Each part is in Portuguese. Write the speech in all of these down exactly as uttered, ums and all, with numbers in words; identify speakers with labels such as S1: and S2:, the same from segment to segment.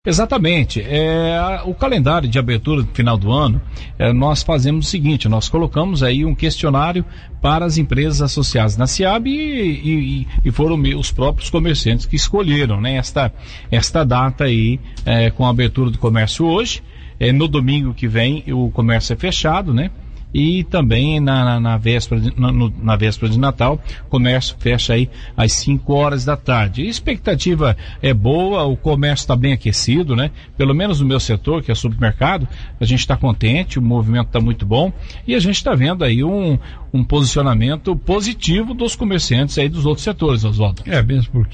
S1: Exatamente. É, o calendário de abertura do final do ano, é, nós fazemos o seguinte, nós colocamos aí um questionário para as empresas associadas na SEAB e, e, e foram os próprios comerciantes que escolheram, né, esta, esta data aí, é, com a abertura do comércio hoje. É, no domingo que vem o comércio é fechado, né? E também na, na, na, véspera de, na, no, na véspera de Natal, o comércio fecha aí às cinco horas da tarde. A expectativa é boa, o comércio está bem aquecido, né? Pelo menos no meu setor, que é supermercado, a gente está contente, o movimento está muito bom e a gente está vendo aí um, um posicionamento positivo dos comerciantes aí dos outros setores, Oswaldo.
S2: É, mesmo porque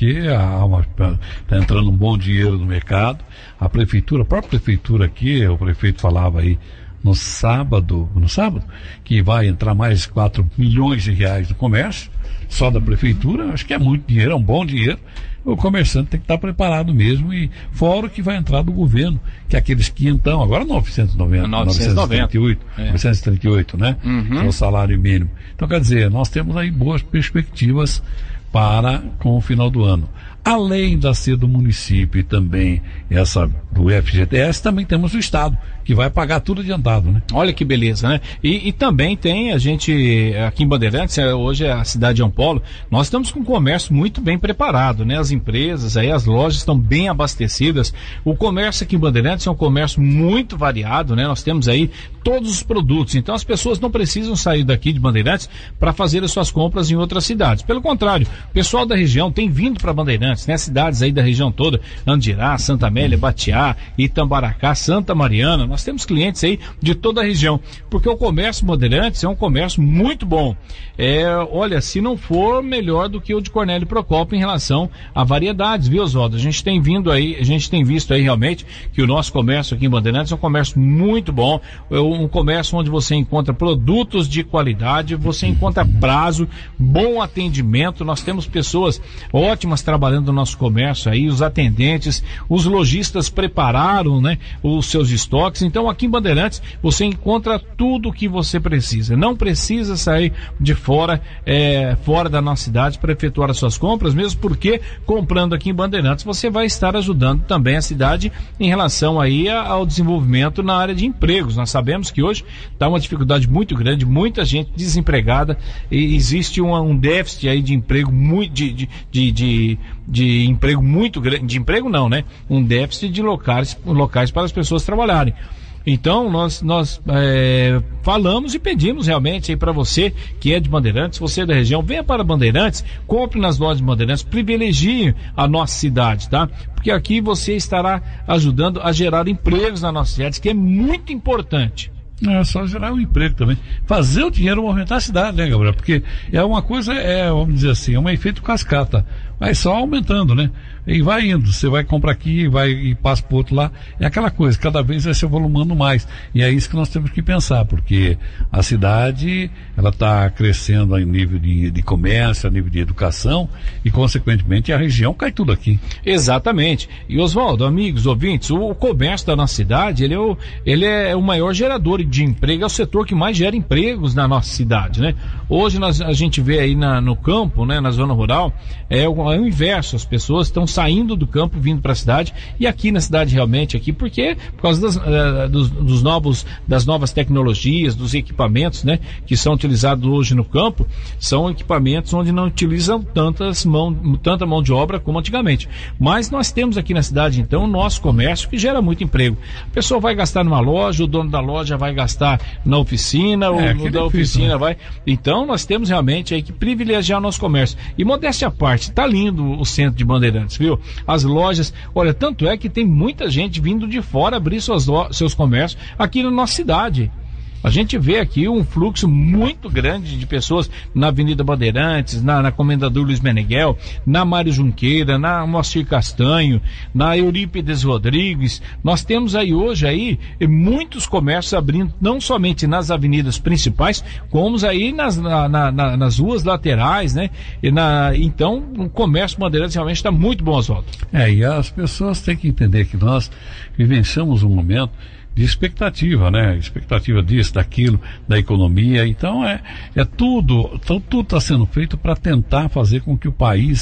S2: está entrando um bom dinheiro no mercado, a prefeitura, a própria prefeitura aqui, o prefeito falava aí, no sábado, no sábado, que vai entrar mais quatro milhões de reais no comércio, só da prefeitura, acho que é muito dinheiro, é um bom dinheiro, o comerciante tem que estar preparado mesmo, e fora o que vai entrar do governo, que é aqueles quinhentão, agora novecentos e noventa, novecentos e trinta e oito, é. novecentos e trinta e oito, né? Uhum. É o salário mínimo. Então, quer dizer, nós temos aí boas perspectivas para com o final do ano. Além da ser do município e também essa do F G T S, também temos o Estado, que vai pagar tudo adiantado, né?
S1: Olha que beleza, né? E, e também tem a gente, aqui em Bandeirantes, hoje é a cidade é um polo, nós estamos com um comércio muito bem preparado, né? As empresas, aí as lojas estão bem abastecidas. O comércio aqui em Bandeirantes é um comércio muito variado, né? Nós temos aí todos os produtos, então as pessoas não precisam sair daqui de Bandeirantes para fazer as suas compras em outras cidades. Pelo contrário, o pessoal da região tem vindo para Bandeirantes, né? Cidades aí da região toda, Andirá, Santa Amélia, Batiá, Itambaracá, Santa Mariana, nós temos clientes aí de toda a região, porque o comércio Bandeirantes é um comércio muito bom. É, olha, se não for melhor do que o de Cornélio Procópio em relação a variedades, viu, Oswaldo? A gente tem vindo aí, a gente tem visto aí realmente que o nosso comércio aqui em Bandeirantes é um comércio muito bom, é um comércio onde você encontra produtos de qualidade, você encontra prazo, bom atendimento, nós temos pessoas ótimas trabalhando no nosso comércio aí, os atendentes, os lojistas prepararam, né, os seus estoques. Então aqui em Bandeirantes você encontra tudo o que você precisa, não precisa sair de fora, é, fora da nossa cidade para efetuar as suas compras, mesmo porque comprando aqui em Bandeirantes você vai estar ajudando também a cidade em relação aí ao desenvolvimento na área de empregos. Nós sabemos que hoje está uma dificuldade muito grande, muita gente desempregada e existe um, um déficit aí de emprego muito, de, de, de, de de emprego muito grande, de emprego não, né? Um déficit de locais, locais para as pessoas trabalharem. Então, nós, nós é, falamos e pedimos realmente aí para você que é de Bandeirantes, você é da região, venha para Bandeirantes, compre nas lojas de Bandeirantes, privilegie a nossa cidade, tá? Porque aqui você estará ajudando a gerar empregos na nossa cidade, que é muito importante.
S2: É só gerar um emprego também. Fazer o dinheiro movimentar a cidade, né, Gabriel? Porque é uma coisa, é, vamos dizer assim, é um efeito cascata. Vai só aumentando, né? E vai indo. Você vai comprar aqui, vai e passa pro outro lá. É aquela coisa, cada vez vai se volumando mais. E é isso que nós temos que pensar, porque a cidade, ela está crescendo em nível de, de comércio, a nível de educação, e consequentemente a região cai tudo aqui.
S1: Exatamente. E Oswaldo, amigos, ouvintes, o, o comércio da nossa cidade, ele é o, ele é o maior gerador de emprego, é o setor que mais gera empregos na nossa cidade, né? Hoje nós, a gente vê aí na, no campo, né, na zona rural, é o, é o inverso, as pessoas estão saindo do campo, vindo para a cidade, e aqui na cidade realmente, aqui, porque por causa das, uh, dos, dos novos, das novas tecnologias, dos equipamentos, né, que são utilizados hoje no campo, são equipamentos onde não utilizam tantas mão, tanta mão de obra como antigamente. Mas nós temos aqui na cidade, então, o nosso comércio que gera muito emprego. A pessoa vai gastar numa loja, o dono da loja vai gastar na oficina, é, o da oficina né? vai. Então, nós temos realmente aí que privilegiar o nosso comércio. E modéstia à parte, tá lindo o centro de Bandeirantes, viu? As lojas, olha, tanto é que tem muita gente vindo de fora abrir suas lo- seus comércios aqui na nossa cidade. A gente vê aqui um fluxo muito grande de pessoas na Avenida Bandeirantes, na, na Comendador Luiz Meneghel, na Mário Junqueira, na Moacir Castanho, na Eurípides Rodrigues. Nós temos aí hoje aí muitos comércios abrindo, não somente nas avenidas principais, como aí nas, na, na, nas ruas laterais, né? E na, então, o comércio Bandeirantes realmente está muito bom, Oswaldo.
S2: É, e as pessoas têm que entender que nós vivenciamos um momento de expectativa, né? Expectativa disso, daquilo, da economia. Então é, é tudo, então, tudo está sendo feito para tentar fazer com que o país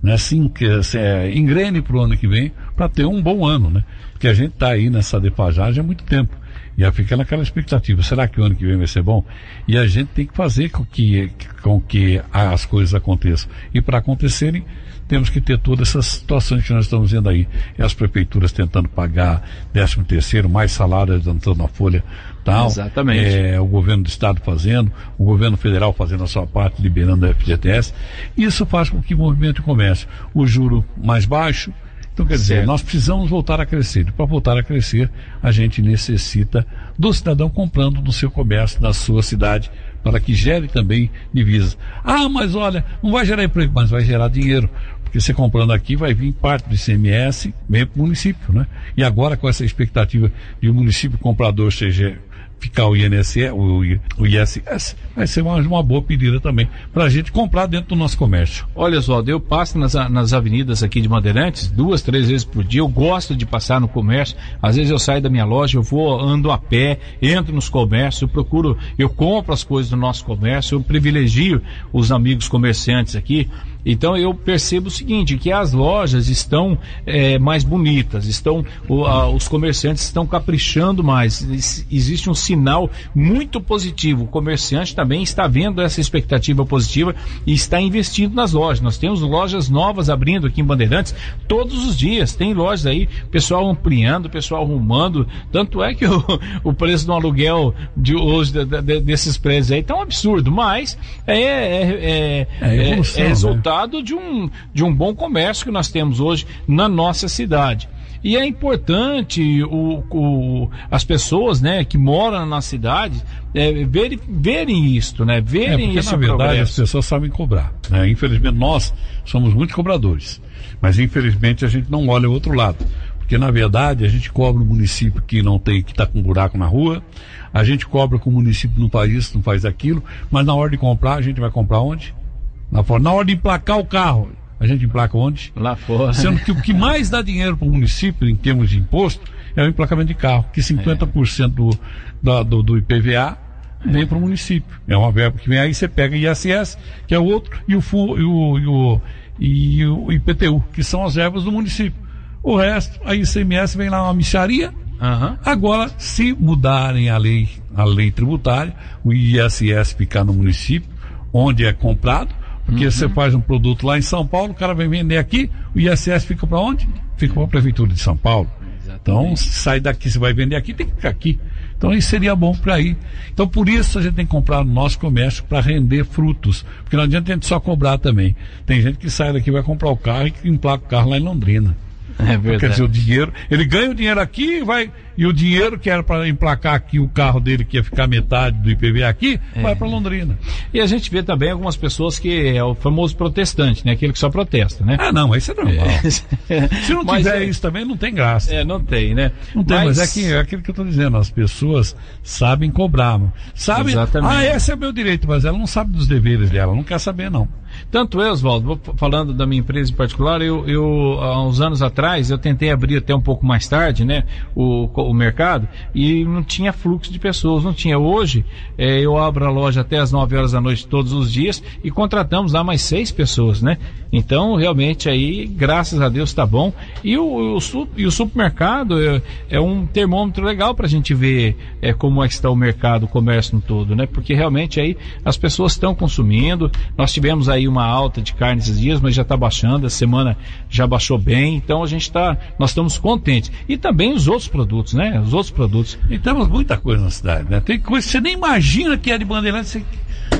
S2: né? Sim, que, se, é, engrene para o ano que vem para ter um bom ano, né? Porque a gente está aí nessa defasagem há muito tempo. E aí fica naquela expectativa, será que o ano que vem vai ser bom? E a gente tem que fazer com que, com que as coisas aconteçam. E para acontecerem, temos que ter todas essas situações que nós estamos vendo aí. E as prefeituras tentando pagar décimo terceiro, mais salários entrando na folha tal.
S1: Exatamente.
S2: É, o governo do estado fazendo, o governo federal fazendo a sua parte, liberando a F G T S. Isso faz com que o movimento de comércio, o juro mais baixo. Então, quer dizer, certo. Nós precisamos voltar a crescer. E para voltar a crescer, a gente necessita do cidadão comprando no seu comércio, na sua cidade, para que gere também divisas. Ah, mas olha, não vai gerar emprego, mas vai gerar dinheiro. Porque você comprando aqui vai vir parte do I C M S, vem para o município, né? E agora com essa expectativa de o município comprador seja ficar o I N S S, o, o I S S, vai ser uma, uma boa pedida também para a gente comprar dentro do nosso comércio.
S1: Olha, Oswaldo, eu passo nas, nas avenidas aqui de Bandeirantes duas, três vezes por dia. Eu gosto de passar no comércio. Às vezes eu saio da minha loja, eu vou, ando a pé, entro nos comércios, eu procuro, eu compro as coisas do nosso comércio, eu privilegio os amigos comerciantes aqui. Então eu percebo o seguinte, que as lojas estão é, mais bonitas, estão, o, a, os comerciantes estão caprichando mais, existe um sinal muito positivo, o comerciante também está vendo essa expectativa positiva e está investindo nas lojas. Nós temos lojas novas abrindo aqui em Bandeirantes todos os dias, tem lojas aí, pessoal ampliando, pessoal arrumando, tanto é que o, o preço do aluguel de hoje de, de, desses prédios aí está um absurdo, mas é, é, é, é, evolução, é resultado né? De um, de um bom comércio que nós temos hoje na nossa cidade. E é importante o, o, as pessoas, né, que moram na cidade é, verem, verem isso, né, verem é porque, esse na verdade progresso. As
S2: pessoas sabem cobrar, né? Infelizmente nós somos muito cobradores, mas infelizmente a gente não olha o outro lado, porque na verdade a gente cobra o município que não tem, que está com buraco na rua, a gente cobra que o município não faz isso, não faz aquilo, mas na hora de comprar a gente vai comprar onde? Lá fora. Na hora de emplacar o carro, a gente emplaca onde?
S1: Lá fora.
S2: Sendo que o que mais dá dinheiro para o município, em termos de imposto, é o emplacamento de carro, que cinquenta por cento do, do, do, do I P V A vem para o município. É uma verba que vem aí, você pega I S S, que é o outro, e o, e o, e o, e o I P T U, que são as verbas do município. O resto, a I C M S vem lá uma mixaria. Uhum. Agora, se mudarem a lei, a lei tributária, o I S S ficar no município, onde é comprado, porque uhum. Você faz um produto lá em São Paulo, o cara vem vender aqui, o I S S fica para onde? Fica para a Prefeitura de São Paulo. Exatamente. Então, se sai daqui, você vai vender aqui, tem que ficar aqui. Então, isso seria bom para ir. Então, por isso a gente tem que comprar no nosso comércio para render frutos. Porque não adianta a gente só cobrar também. Tem gente que sai daqui, vai comprar o carro e emplaca o carro lá em Londrina.
S1: É verdade.
S2: Quer dizer, o dinheiro, ele ganha o dinheiro aqui e vai, e o dinheiro que era para emplacar aqui o carro dele, que ia ficar metade do I P V A aqui, é. Vai para Londrina.
S1: E a gente vê também algumas pessoas que é o famoso protestante, né? Aquele que só protesta, né?
S2: Ah, não, isso é normal. É. Se não mas tiver é, isso também, não tem graça.
S1: É, não tem, né?
S2: Não tem, mas, mas é, que, é aquilo que eu estou dizendo, as pessoas sabem cobrar, sabem,
S1: exatamente.
S2: Ah, esse é meu direito, mas ela não sabe dos deveres dela, não quer saber não.
S1: Tanto é, Oswaldo, falando da minha empresa em particular, eu, eu há uns anos atrás, eu tentei abrir até um pouco mais tarde, né, o, o mercado, e não tinha fluxo de pessoas, não tinha. Hoje, é, eu abro a loja até as nove horas da noite todos os dias e contratamos lá mais seis pessoas, né? Então, realmente aí, graças a Deus, está bom. E o, o, e o supermercado é, é um termômetro legal para a gente ver é, como é que está o mercado, o comércio no todo, né? Porque realmente aí as pessoas estão consumindo. Nós tivemos aí uma alta de carne esses dias, mas já está baixando, a semana já baixou bem, então a gente está, nós estamos contentes. E também os outros produtos, né? Os outros produtos.
S2: E temos muita coisa na cidade, né? Tem coisa que você nem imagina que é de Bandeirantes. Você...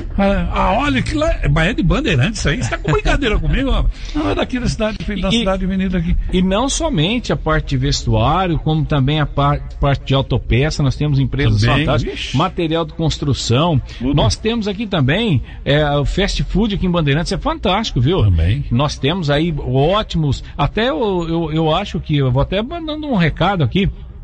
S2: Ah, olha, que lá é de Bandeirantes, isso aí. Você está com brincadeira comigo, ó. Não, é daqui da cidade, da e, cidade avenida aqui.
S1: E não somente a parte de vestuário, como também a parte, parte de autopeça, nós temos empresas também, fantásticas, vixe. Material de construção. Tudo. Nós temos aqui também é, o fast food aqui em Bandeirantes, é fantástico, viu?
S2: Também.
S1: Nós temos aí ótimos, até eu, eu, eu acho que, eu vou até mandando um recado aqui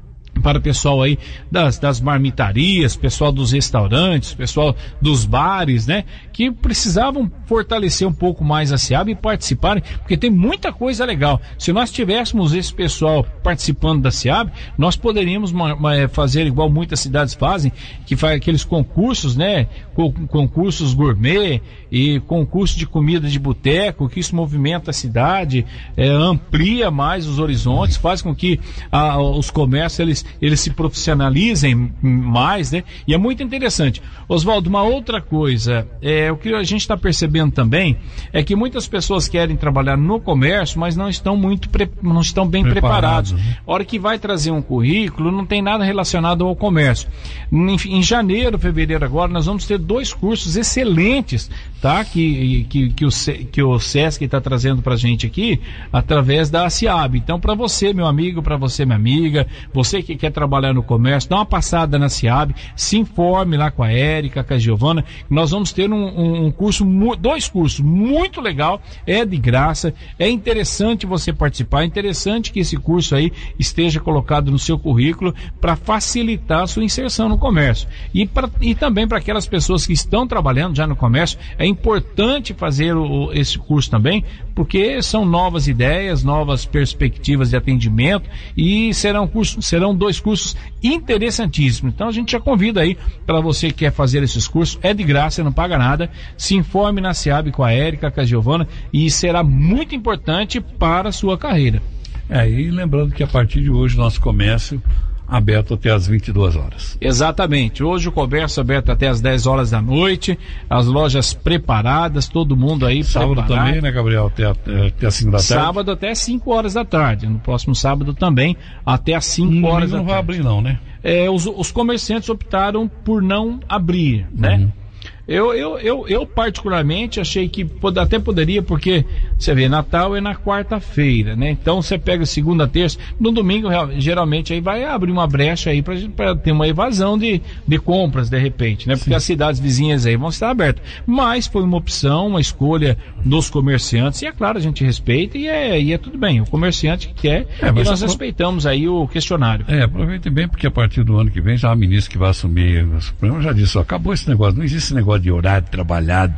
S1: para o pessoal aí das, das marmitarias, pessoal dos restaurantes, pessoal dos bares, né? Que precisavam fortalecer um pouco mais a SEAB e participarem, porque tem muita coisa legal. Se nós tivéssemos esse pessoal participando da SEAB, nós poderíamos uma, uma, fazer igual muitas cidades fazem, que faz aqueles concursos, né? Com, concursos gourmet e concurso de comida de boteco, que isso movimenta a cidade, é, amplia mais os horizontes, faz com que a, os comércios eles, eles se profissionalizem mais, né? E é muito interessante. Oswaldo, uma outra coisa, é, o que a gente está percebendo também é que muitas pessoas querem trabalhar no comércio, mas não estão muito pre, não estão bem preparados. Preparado, né? A hora que vai trazer um currículo, não tem nada relacionado ao comércio. Em, em janeiro, fevereiro agora, nós vamos ter dois cursos excelentes, tá? Que, que, que, o, que o SESC está trazendo para a gente aqui, através da SEAB. Então, para você, meu amigo, para você, minha amiga, você que quer trabalhar no comércio, dá uma passada na SEAB, se informe lá com a Érica, com a Giovana. Nós vamos ter um, um, um curso, dois cursos muito legal, é de graça, é interessante você participar, é interessante que esse curso aí esteja colocado no seu currículo para facilitar a sua inserção no comércio. E, pra, e também para aquelas pessoas que estão trabalhando já no comércio, é importante fazer o, esse curso também, porque são novas ideias, novas perspectivas de atendimento e serão, cursos, serão dois cursos interessantíssimos. Então a gente já convida aí para você que quer fazer esses cursos, é de graça, não paga nada, se informe na SEAB com a Érica, com a Giovana, e será muito importante para a sua carreira.
S2: É, e lembrando que a partir de hoje nosso comércio aberto até às vinte e duas horas.
S1: Exatamente. Hoje o comércio aberto até às dez horas da noite, as lojas preparadas, todo mundo aí
S2: sábado preparado. Sábado também, né, Gabriel? Até, até às cinco da tarde?
S1: Sábado até às cinco horas da tarde. No próximo sábado também, até às cinco horas da tarde.
S2: Não vai abrir não, né?
S1: É, os, os comerciantes optaram por não abrir, né? Uhum. Eu, eu, eu, eu particularmente achei que pod- até poderia, porque você vê, Natal é na quarta-feira, né? Então você pega segunda, terça, no domingo geralmente aí vai abrir uma brecha aí para ter uma evasão de, de compras de repente, né? Porque Sim. as cidades vizinhas aí vão estar abertas. Mas foi uma opção, uma escolha dos comerciantes e é claro, a gente respeita e é, e é tudo bem. O comerciante que quer é, e nós respeitamos aí o questionário.
S2: É, aproveite bem porque a partir do ano que vem já a ministra que vai assumir o Supremo já disse, ó, acabou esse negócio, não existe esse negócio de horário trabalhado,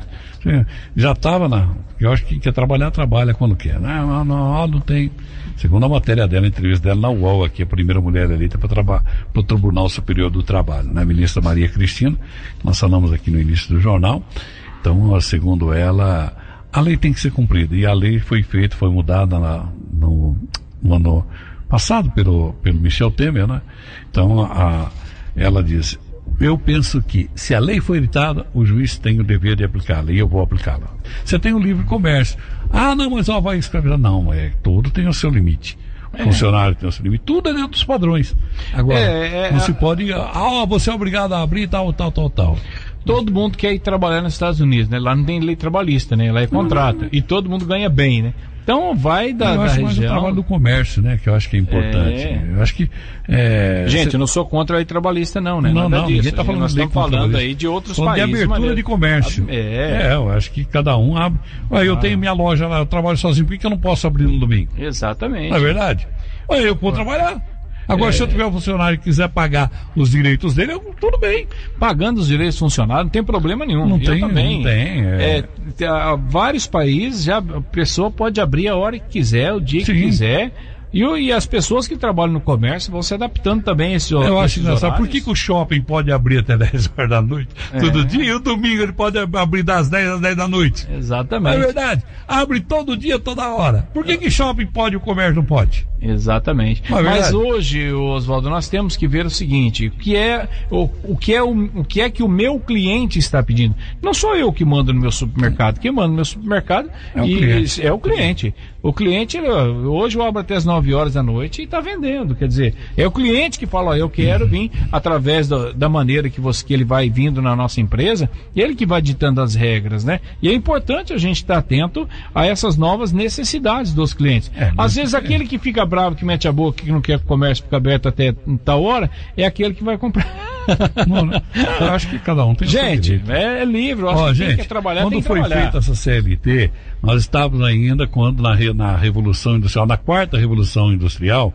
S2: já estava na, eu acho que quer trabalhar, trabalha quando quer, não, não, não, não tem, segundo a matéria dela, a entrevista dela na U O L aqui, a primeira mulher eleita para traba- o Tribunal Superior do Trabalho, né, a ministra Maria Cristina, nós falamos aqui no início do jornal, então, segundo ela, a lei tem que ser cumprida, e a lei foi feita, foi mudada na, no, no ano passado pelo, pelo Michel Temer, né, então a, ela diz, eu penso que, se a lei for editada, o juiz tem o dever de aplicá-la, e eu vou aplicá-la. Você tem o livre comércio. Ah, não, mas ó, vai escravizar. Não, é, tudo tem o seu limite. O é. funcionário tem o seu limite. Tudo é dentro dos padrões. Agora, é, é, não a... se pode, ah, você é obrigado a abrir tal, tal, tal, tal.
S1: Todo mundo quer ir trabalhar nos Estados Unidos, né? Lá não tem lei trabalhista, né? Lá é contrato. Uhum. E todo mundo ganha bem, né? Então vai da, eu acho da
S2: mais
S1: região.
S2: O trabalho do comércio, né? Que eu acho que é importante. É... Eu acho que. É...
S1: Gente, cê... eu não sou contra a lei trabalhista, não, né?
S2: Não,
S1: Nada
S2: não,
S1: disso.
S2: ninguém está falando
S1: Nós estamos falando aí de outros
S2: falando
S1: países.
S2: De abertura de comércio.
S1: É.
S2: é, eu acho que cada um abre. Ué, eu ah. tenho minha loja lá, eu trabalho sozinho, por que eu não posso abrir no domingo?
S1: Exatamente.
S2: Não é verdade? Ué, eu vou trabalhar. Agora, é. se eu tiver um funcionário que quiser pagar os direitos dele, eu, tudo bem.
S1: Pagando os direitos do funcionário, não tem problema nenhum.
S2: Não
S1: eu
S2: tem,
S1: também.
S2: Não tem. É.
S1: É, tem, há vários países, já a pessoa pode abrir a hora que quiser, o dia Sim. que quiser. E, e as pessoas que trabalham no comércio vão se adaptando também a esse horário.
S2: Eu acho engraçado. Por que, que o shopping pode abrir até dez horas da noite? É. Todo dia, e o domingo ele pode abrir das dez às dez da noite.
S1: Exatamente.
S2: Não é verdade? Abre todo dia, toda hora. Por que, que shopping pode e o comércio não pode?
S1: Exatamente. É Mas hoje, Oswaldo, nós temos que ver o seguinte, o que é o, o, que é o, o que é que o meu cliente está pedindo. Não sou eu que mando no meu supermercado, quem manda no meu supermercado
S2: é o
S1: e,
S2: cliente.
S1: É o cliente. O cliente, ele, hoje eu abro até as nove horas da noite e está vendendo. Quer dizer, é o cliente que fala, ó, eu quero vir através da, da maneira que, você, que ele vai vindo na nossa empresa, ele que vai ditando as regras, né? E é importante a gente estar atento a essas novas necessidades dos clientes. É, Às vezes é. aquele que fica bravo, que mete a boca, que não quer que o comércio fique aberto até tal hora, é aquele que vai comprar.
S2: Não, não. Eu acho que cada um tem o seu
S1: direito. Gente, é livre. Eu acho
S2: Ó,
S1: que
S2: gente,
S1: quem quer trabalhar
S2: quando
S1: tem que
S2: foi
S1: trabalhar.
S2: feita essa C L T, nós estávamos ainda quando na, na Revolução Industrial, na quarta Revolução Industrial,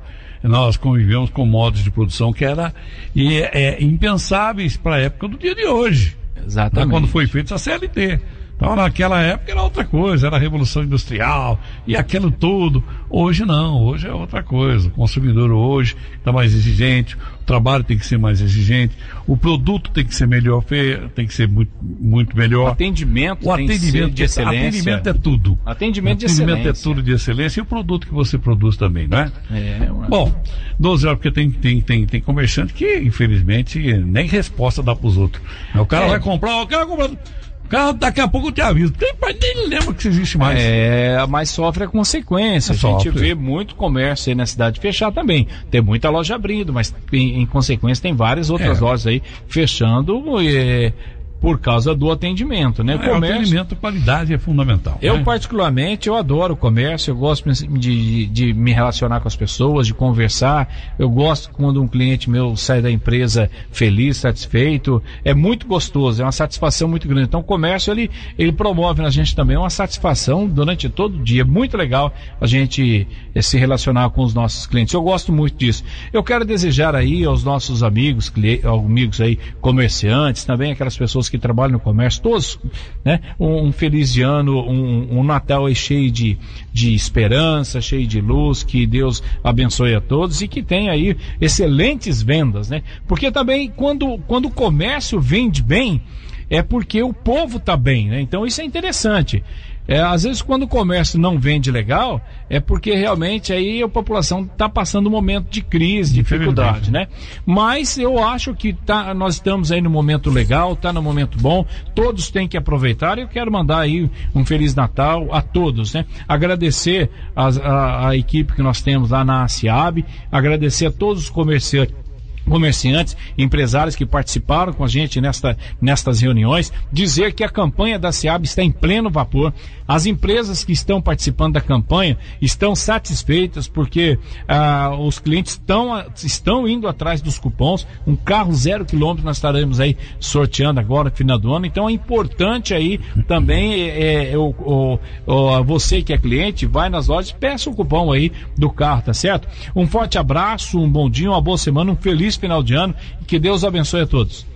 S2: nós convivemos com modos de produção que era e, é, impensáveis para a época do dia de hoje.
S1: Exatamente.
S2: Né? Quando foi feita a C L T. Então, naquela época era outra coisa, era a Revolução Industrial e aquilo tudo. Hoje não, hoje é outra coisa. O consumidor hoje está mais exigente, o trabalho tem que ser mais exigente, o produto tem que ser melhor, tem que ser muito, muito melhor.
S1: O atendimento,
S2: o atendimento
S1: de excelência.
S2: Atendimento é tudo.
S1: Atendimento de
S2: atendimento
S1: excelência.
S2: é tudo de excelência e o produto que você produz também, não é?
S1: É, ué.
S2: Bom, doze horas, porque tem, tem, tem, tem comerciante que, infelizmente, nem resposta dá para os outros. O cara
S1: É.
S2: vai comprar, o cara vai comprar. Cara, daqui a pouco eu te aviso. Tem, nem lembra que isso existe mais.
S1: É, mas sofre a consequência. A
S2: Sofre.
S1: gente vê muito comércio aí na cidade fechar também. Tem muita loja abrindo, mas em, em consequência tem várias outras
S2: É.
S1: lojas aí fechando é, por causa do atendimento, né?
S2: É, o atendimento, qualidade é fundamental.
S1: Eu,
S2: né?
S1: particularmente, eu adoro o comércio, eu gosto de, de, de me relacionar com as pessoas, de conversar. Eu gosto quando um cliente meu sai da empresa feliz, satisfeito. É muito gostoso, é uma satisfação muito grande. Então, o comércio, ele, ele promove na gente também uma satisfação durante todo o dia. É muito legal a gente eh, se relacionar com os nossos clientes. Eu gosto muito disso. Eu quero desejar aí aos nossos amigos, cli- amigos aí, comerciantes, também aquelas pessoas que trabalham no comércio, todos, né? Um, um feliz ano, um, um Natal aí cheio de, de esperança, cheio de luz, que Deus abençoe a todos e que tenha aí excelentes vendas, né? Porque também quando, quando o comércio vende bem, é porque o povo está bem, né? Então isso é interessante. É, às vezes quando o comércio não vende legal, é porque realmente aí a população está passando um momento de crise, dificuldade, né? Mas eu acho que tá, nós estamos aí no momento legal, está no momento bom, todos têm que aproveitar. Eu quero mandar aí um Feliz Natal a todos, né? Agradecer as, a, a equipe que nós temos lá na SEAB, agradecer a todos os comerciantes, comerciantes, empresários que participaram com a gente nesta, nestas reuniões, dizer que a campanha da SEAB está em pleno vapor. As empresas que estão participando da campanha estão satisfeitas porque ah, os clientes estão, estão indo atrás dos cupons. Um carro zero quilômetro nós estaremos aí sorteando agora no final do ano. Então é importante aí também é, é, o, o, o, você que é cliente, vai nas lojas, peça o cupom aí do carro, tá certo? Um forte abraço, um bom dia, uma boa semana, um feliz final de ano e que Deus abençoe a todos.